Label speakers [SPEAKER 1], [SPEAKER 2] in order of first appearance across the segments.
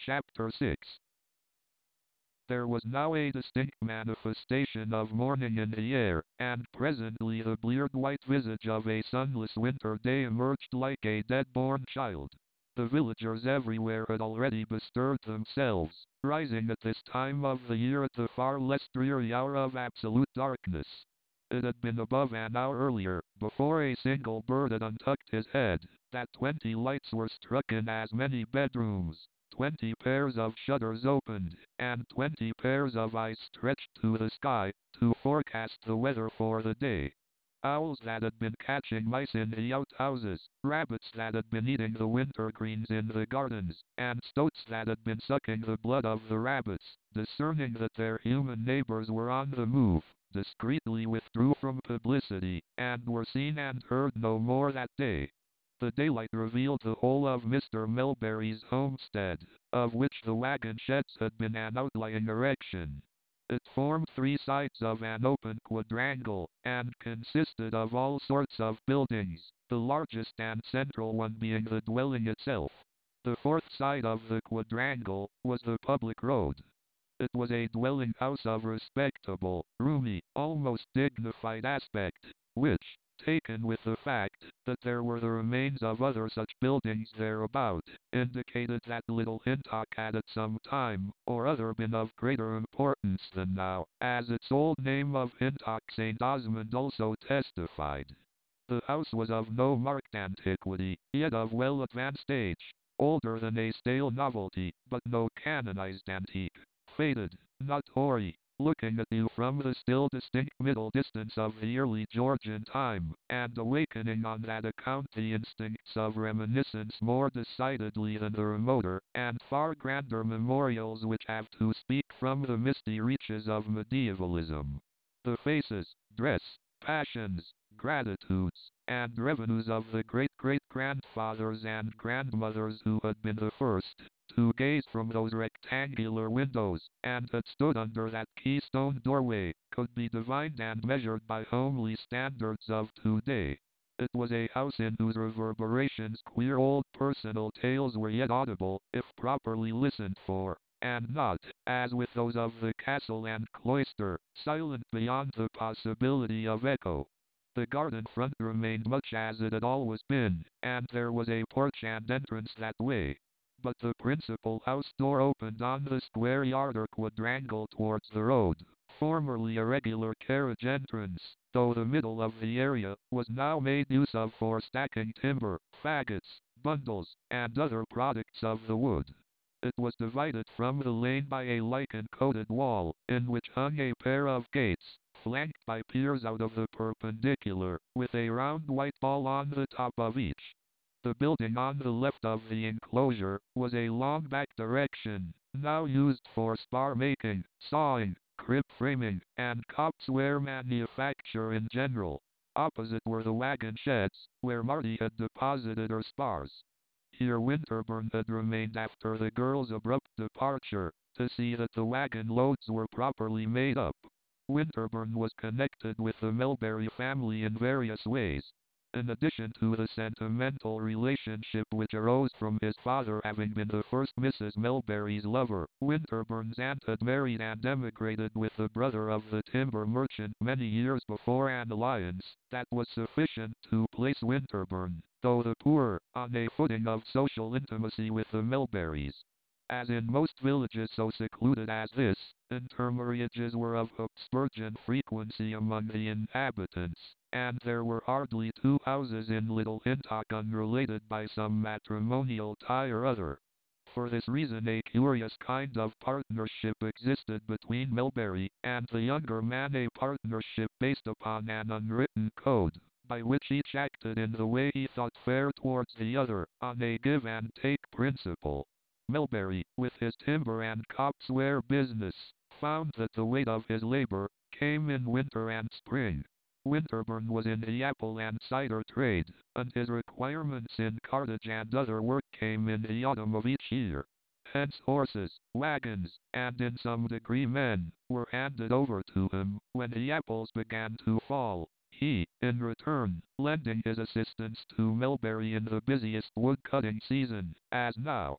[SPEAKER 1] Chapter 6. There was now a distinct manifestation of morning in the air, and presently the bleared white visage of a sunless winter day emerged like a dead-born child. The villagers everywhere had already bestirred themselves, rising at this time of the year at the far less dreary hour of absolute darkness. It had been above an hour earlier, before a single bird had untucked his head, that 20 lights were struck in as many bedrooms. 20 pairs of shutters opened, and 20 pairs of eyes stretched to the sky, to forecast the weather for the day. Owls that had been catching mice in the outhouses, rabbits that had been eating the wintergreens in the gardens, and stoats that had been sucking the blood of the rabbits, discerning that their human neighbors were on the move, discreetly withdrew from publicity, and were seen and heard no more that day. The daylight revealed the whole of Mr. Melbury's homestead, of which the wagon sheds had been an outlying erection. It formed 3 sides of an open quadrangle, and consisted of all sorts of buildings, the largest and central one being the dwelling itself. The 4th side of the quadrangle was the public road. It was a dwelling house of respectable, roomy, almost dignified aspect, which, taken with the fact that there were the remains of other such buildings thereabout, indicated that Little Hintock had at some time or other been of greater importance than now, as its old name of Hintock St. Osmond also testified. The house was of no marked antiquity, yet of well advanced age, older than a stale novelty, but no canonized antique, faded, not hoary, looking at you from the still distinct middle distance of the early Georgian time, and awakening on that account the instincts of reminiscence more decidedly than the remoter and far grander memorials which have to speak from the misty reaches of medievalism. The faces, dress, passions, gratitudes, and revenues of the great-great-grandfathers and grandmothers who had been the first to gaze from those rectangular windows, and had stood under that keystone doorway, could be divined and measured by homely standards of today. It was a house in whose reverberations queer old personal tales were yet audible, if properly listened for, and not, as with those of the castle and cloister, silent beyond the possibility of echo. The garden front remained much as it had always been, and there was a porch and entrance that way. But the principal house door opened on the square yard or quadrangle towards the road, formerly a regular carriage entrance, though the middle of the area was now made use of for stacking timber, faggots, bundles, and other products of the wood. It was divided from the lane by a lichen-coated wall, in which hung a pair of gates, flanked by piers out of the perpendicular, with a round white ball on the top of each. The building on the left of the enclosure was a long back erection, now used for spar making, sawing, crib framing, and copseware manufacture in general. Opposite were the wagon sheds, where Marty had deposited her spars. Here Winterbourne had remained after the girl's abrupt departure, to see that the wagon loads were properly made up. Winterbourne was connected with the Melbury family in various ways. In addition to the sentimental relationship which arose from his father having been the first Mrs. Melbury's lover, Winterbourne's aunt had married and emigrated with the brother of the timber merchant many years before, an alliance that was sufficient to place Winterbourne, though the poorer, on a footing of social intimacy with the Melburys. As in most villages so secluded as this, intermarriages were of Hapsburgian frequency among the inhabitants, and there were hardly 2 houses in Little Hintock unrelated by some matrimonial tie or other. For this reason a curious kind of partnership existed between Melbury and the younger man, a partnership based upon an unwritten code, by which each acted in the way he thought fair towards the other, on a give-and-take principle. Melbury, with his timber and copseware business, found that the weight of his labor came in winter and spring. Winterbourne was in the apple and cider trade, and his requirements in cartage and other work came in the autumn of each year. Hence horses, wagons, and in some degree men, were handed over to him when the apples began to fall, he, in return, lending his assistance to Melbury in the busiest wood-cutting season, as now.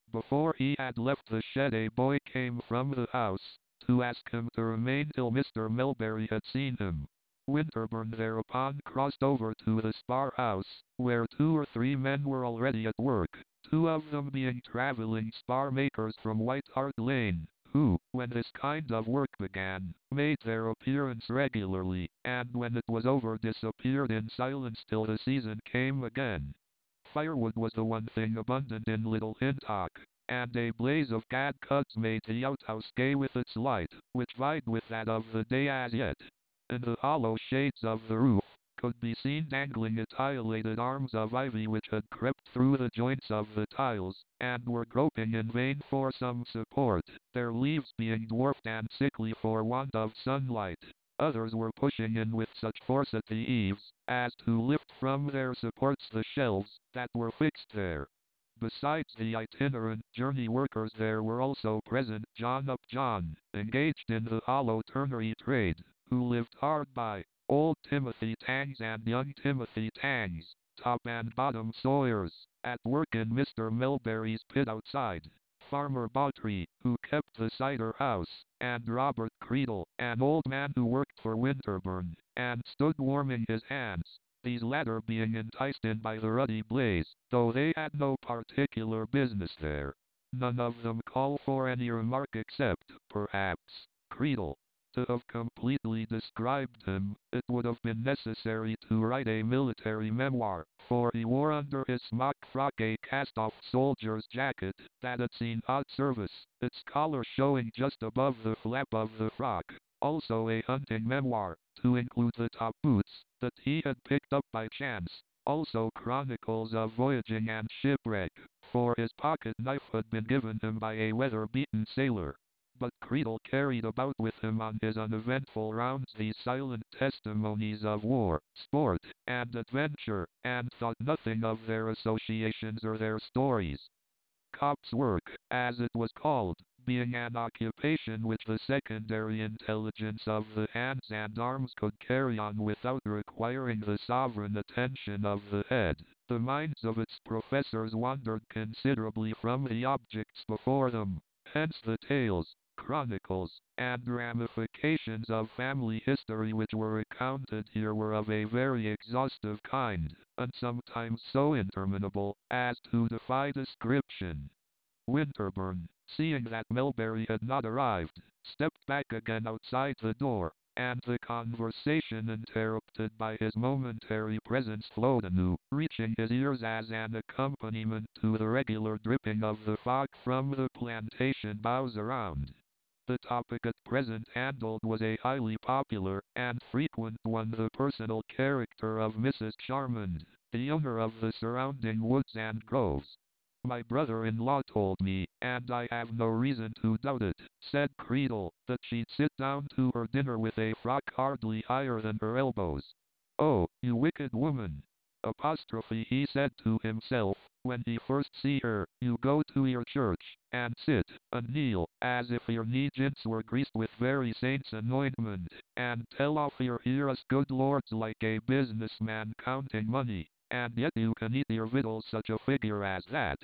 [SPEAKER 1] Before he had left the shed, a boy came from the house to ask him to remain till Mr. Melbury had seen him. Winterbourne thereupon crossed over to the Spar house, where 2 or 3 men were already at work, 2 of them being travelling spar makers from White Hart Lane, who, when this kind of work began, made their appearance regularly, and when it was over disappeared in silence till the season came again. Firewood was the one thing abundant in Little Hintock, and a blaze of gadcuds made the outhouse gay with its light, which vied with that of the day as yet. In the hollow shades of the roof could be seen dangling etiolated arms of ivy which had crept through the joints of the tiles, and were groping in vain for some support, their leaves being dwarfed and sickly for want of sunlight. Others were pushing in with such force at the eaves, as to lift from their supports the shelves that were fixed there. Besides the itinerant journey workers, there were also present John Upjohn, engaged in the hollow turnery trade, who lived hard by, old Timothy Tangs and young Timothy Tangs, top and bottom sawyers, at work in Mr. Melbury's pit outside. Farmer Bawtry, who kept the cider house, and Robert Creedle, an old man who worked for Winterbourne, and stood warming his hands, these latter being enticed in by the ruddy blaze, though they had no particular business there. None of them call for any remark except, perhaps, Creedle. To have completely described him, it would have been necessary to write a military memoir, for he wore under his smock frock a cast-off soldier's jacket that had seen hot service, its collar showing just above the flap of the frock. Also a hunting memoir, to include the top boots, that he had picked up by chance. Also chronicles of voyaging and shipwreck, for his pocket knife had been given him by a weather-beaten sailor. But Creedle carried about with him on his uneventful rounds these silent testimonies of war, sport, and adventure, and thought nothing of their associations or their stories. Cop's work, as it was called, being an occupation which the secondary intelligence of the hands and arms could carry on without requiring the sovereign attention of the head, the minds of its professors wandered considerably from the objects before them. Hence the tales, chronicles, and ramifications of family history which were recounted here were of a very exhaustive kind, and sometimes so interminable as to defy description. Winterbourne, seeing that Melbury had not arrived, stepped back again outside the door, and the conversation interrupted by his momentary presence flowed anew, reaching his ears as an accompaniment to the regular dripping of the fog from the plantation boughs around. The topic at present handled was a highly popular and frequent one, the personal character of Mrs. Charmond, the owner of the surrounding woods and groves. My brother-in-law told me, and I have no reason to doubt it, said Creedle, that she'd sit down to her dinner with a frock hardly higher than her elbows. Oh, you wicked woman! Apostrophe, he said to himself, when he first see her, you go to your church, and sit, and kneel, as if your knee-jints were greased with very saint's anointment, and tell off your ear as good lords like a businessman counting money, and yet you can eat your victuals such a figure as that.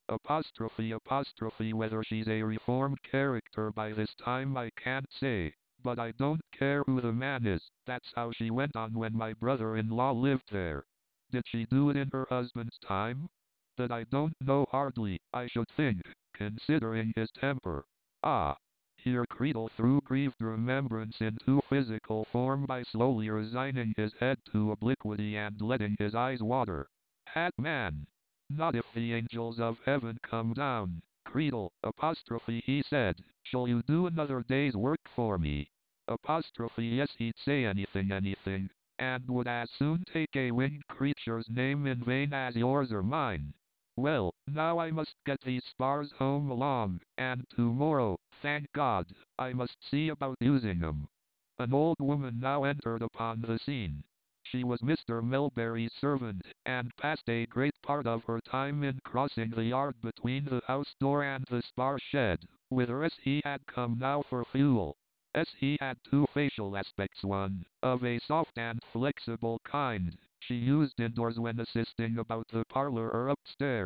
[SPEAKER 1] Apostrophe, whether she's a reformed character by this time I can't say, but I don't care who the man is, that's how she went on when my brother-in-law lived there. Did she do it in her husband's time? That I don't know hardly, I should think, considering his temper. Ah! Here Creedle threw grieved remembrance into physical form by slowly resigning his head to obliquity and letting his eyes water. Hat man! Not if the angels of heaven come down. Creedle, apostrophe, he said, shall you do another day's work for me? Apostrophe, yes, he'd say anything, and would as soon take a winged creature's name in vain as yours or mine. Well, now I must get these spars home along, and tomorrow, thank God, I must see about using 'em. An old woman now entered upon the scene. She was Mr. Melbury's servant, and passed a great part of her time in crossing the yard between the house door and the spar shed, whither as he had come now for fuel. As he had 2 facial aspects, one, of a soft and flexible kind, she used indoors when assisting about the parlor or upstairs.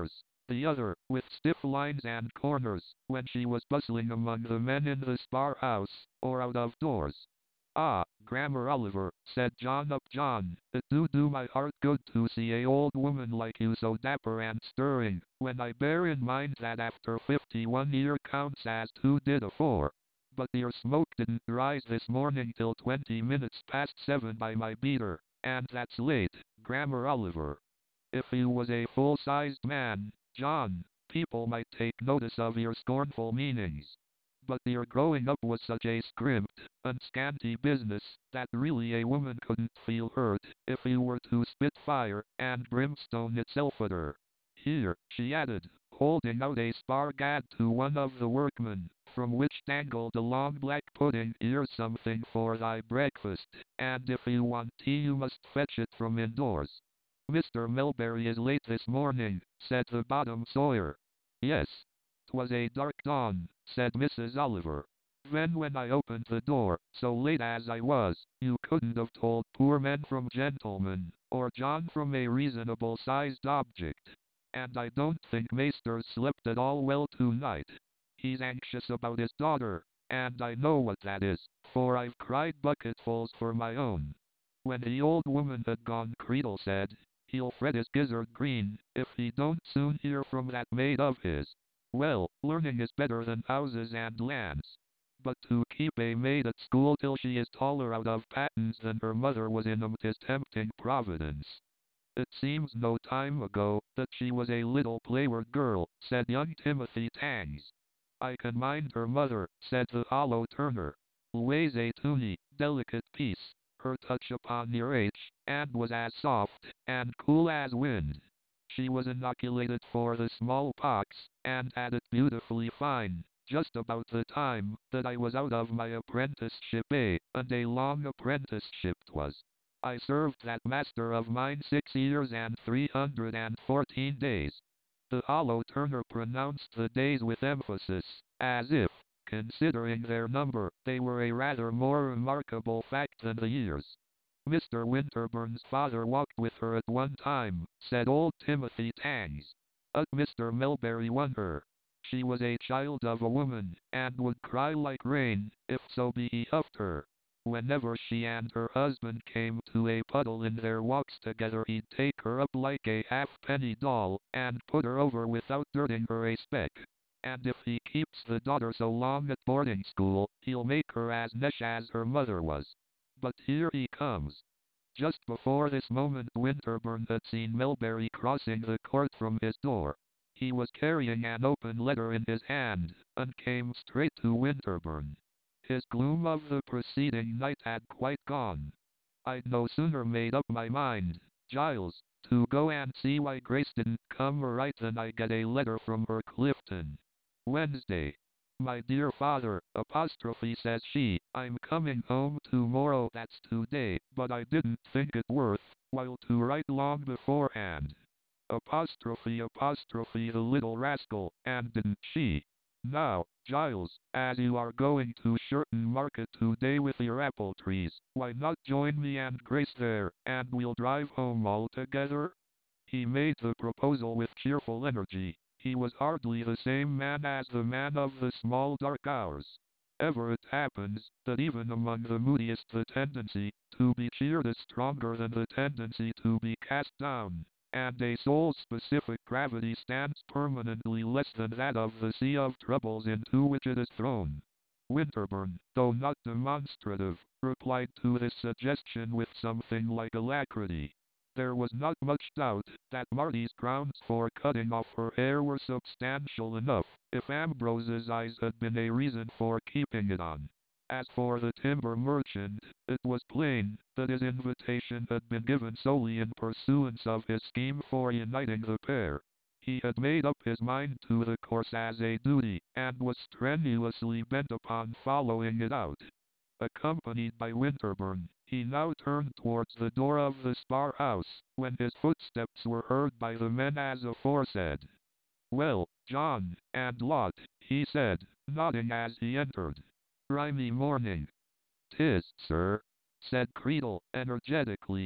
[SPEAKER 1] the other, with stiff lines and corners, when she was bustling among the men in the spar house, or out of doors. Ah, Grammar Oliver, said John Upjohn, it do my heart good to see a old woman like you so dapper and stirring, when I bear in mind that after 51 year counts as 2 did afore. But your smoke didn't rise this morning till 20 minutes past 7 by my beater, and that's late, Grammar Oliver. If you was a full-sized man, John, people might take notice of your scornful meanings. But your growing up was such a scrimped and scanty business, that really a woman couldn't feel hurt, if you were to spit fire and brimstone itself at her. Here, she added, holding out a spar gad to one of the workmen, from which dangled a long black pudding. Here's something for thy breakfast, and if you want tea you must fetch it from indoors. Mr. Melbury is late this morning, said the bottom sawyer. Yes. 'Twas a dark dawn, said Mrs. Oliver. Then when I opened the door, so late as I was, you couldn't have told poor men from gentlemen, or John from a reasonable-sized object. And I don't think Maester slept at all well tonight. He's anxious about his daughter, and I know what that is, for I've cried bucketfuls for my own. When the old woman had gone, Creedle said, he'll fret his gizzard green, if he don't soon hear from that maid of his. Well, learning is better than houses and lands. But to keep a maid at school till she is taller out of pattens than her mother was in 'em, 'tis tempting Providence. It seems no time ago that she was a little playward girl, said young Timothy Tangs. I can mind her mother, said the hollow turner. Always a tuny, delicate piece, her touch upon your H, and was as soft and cool as wind. She was inoculated for the smallpox, and had it beautifully fine, just about the time that I was out of my apprenticeship, and a long apprenticeship 'twas. I served that master of mine 6 years and 314 days. The hollow turner pronounced the days with emphasis, as if, considering their number, they were a rather more remarkable fact than the years. Mr. Winterburn's father walked with her at one time, said old Timothy Tangs. Mr. Melbury won her. She was a child of a woman, and would cry like rain, if so be he huffed her. Whenever she and her husband came to a puddle in their walks together, he'd take her up like a halfpenny doll, and put her over without dirting her a speck. And if he keeps the daughter so long at boarding school, he'll make her as nesh as her mother was. But here he comes. Just before this moment Winterburn had seen Melbury crossing the court from his door. He was carrying an open letter in his hand, and came straight to Winterburn. His gloom of the preceding night had quite gone. I'd no sooner made up my mind, Giles, to go and see why Grace didn't come right than I get a letter from her. Clifton. Wednesday. My dear father, apostrophe, says she, I'm coming home tomorrow. That's today, but I didn't think it worth while to write long beforehand. Apostrophe, apostrophe, the little rascal, and didn't she? Now, Giles, as you are going to Sherton Market today with your apple trees, why not join me and Grace there, and we'll drive home all together? He made the proposal with cheerful energy. He was hardly the same man as the man of the small dark hours. Ever it happens that even among the moodiest the tendency to be cheered is stronger than the tendency to be cast down, and a soul's specific gravity stands permanently less than that of the sea of troubles into which it is thrown. Winterburn, though not demonstrative, replied to this suggestion with something like alacrity. There was not much doubt that Marty's grounds for cutting off her hair were substantial enough, if Ambrose's eyes had been a reason for keeping it on. As for the timber merchant, it was plain that his invitation had been given solely in pursuance of his scheme for uniting the pair. He had made up his mind to the course as a duty, and was strenuously bent upon following it out. Accompanied by Winterburn, he now turned towards the door of the spar house, when his footsteps were heard by the men as aforesaid. Well, John, and Lot, he said, nodding as he entered. Grimy morning. 'Tis, sir, said Creedle, energetically.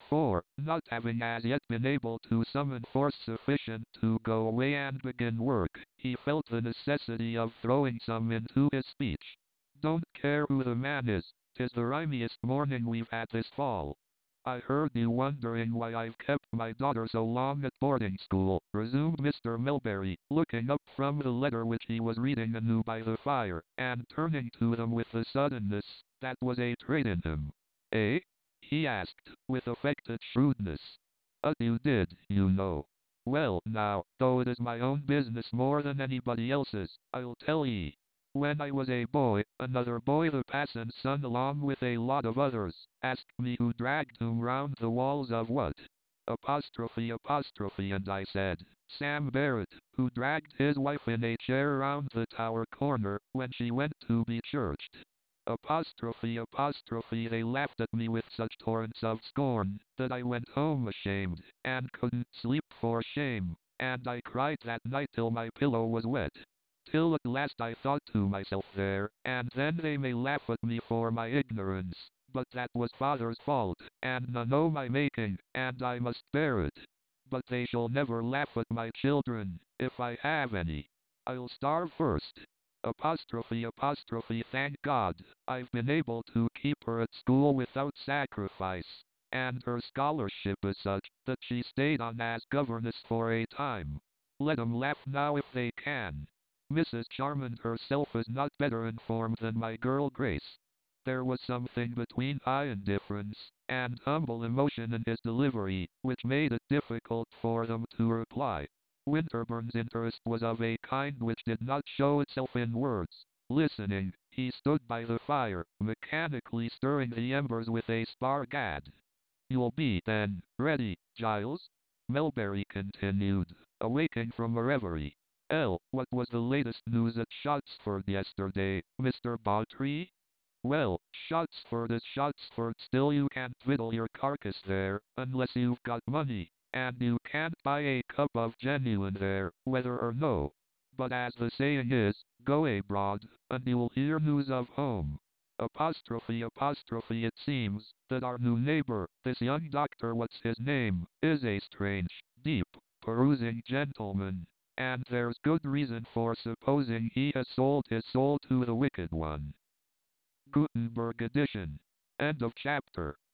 [SPEAKER 1] For, not having as yet been able to summon force sufficient to go away and begin work, he felt the necessity of throwing some into his speech. Don't care who the man is, 'tis the rimiest morning we've had this fall. I heard you wondering why I've kept my daughter so long at boarding school, resumed Mr. Melbury, looking up from the letter which he was reading anew by the fire, and turning to them with a suddenness that was a trait in him. Eh? He asked, with affected shrewdness. You did, you know. Well, now, though it is my own business more than anybody else's, I'll tell ye. When I was a boy, another boy the passant's son along with a lot of others, asked me who dragged him round the walls of what? Apostrophe, and I said, Sam Barrett, who dragged his wife in a chair round the tower corner, when she went to be churched. Apostrophe, they laughed at me with such torrents of scorn, that I went home ashamed, and couldn't sleep for shame, and I cried that night till my pillow was wet. Till at last I thought to myself there, and then they may laugh at me for my ignorance, but that was father's fault, and none o' my making, and I must bear it. But they shall never laugh at my children, if I have any. I'll starve first. Apostrophe, thank God, I've been able to keep her at school without sacrifice, and her scholarship is such, that she stayed on as governess for a time. Let 'em laugh now if they can. Mrs. Charmond herself is not better informed than my girl Grace. There was something between high indifference and humble emotion in his delivery, which made it difficult for them to reply. Winterburn's interest was of a kind which did not show itself in words. Listening, he stood by the fire, mechanically stirring the embers with a spar gad. You'll be, then, ready, Giles? Melbury continued, awaking from a reverie. What was the latest news at Shottsford yesterday, Mr. Bawtree? Well, Shottsford is Shottsford, still you can't victual your carcass there, unless you've got money, and you can't buy a cup of genuine there, whether or no. But as the saying is, go abroad, and you'll hear news of home. Apostrophe, it seems, that our new neighbor, this young doctor what's his name, is a strange, deep, perusing gentleman, and there's good reason for supposing he has sold his soul to the wicked one. Gutenberg edition. End of chapter.